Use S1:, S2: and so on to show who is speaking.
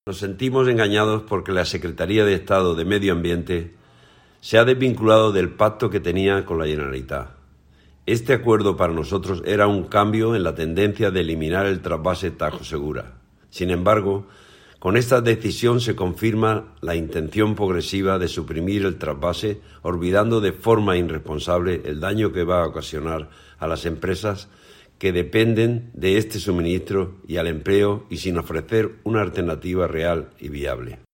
S1: Nos sentimos engañados porque la Secretaría de Estado de Medio Ambiente se ha desvinculado del pacto que tenía con la Generalitat. Este acuerdo para nosotros era un cambio en la tendencia de eliminar el trasvase Tajo Segura. Sin embargo, con esta decisión se confirma la intención progresiva de suprimir el trasvase, olvidando de forma irresponsable el daño que va a ocasionar a las empresas que dependen de este suministro y al empleo, y sin ofrecer una alternativa real y viable.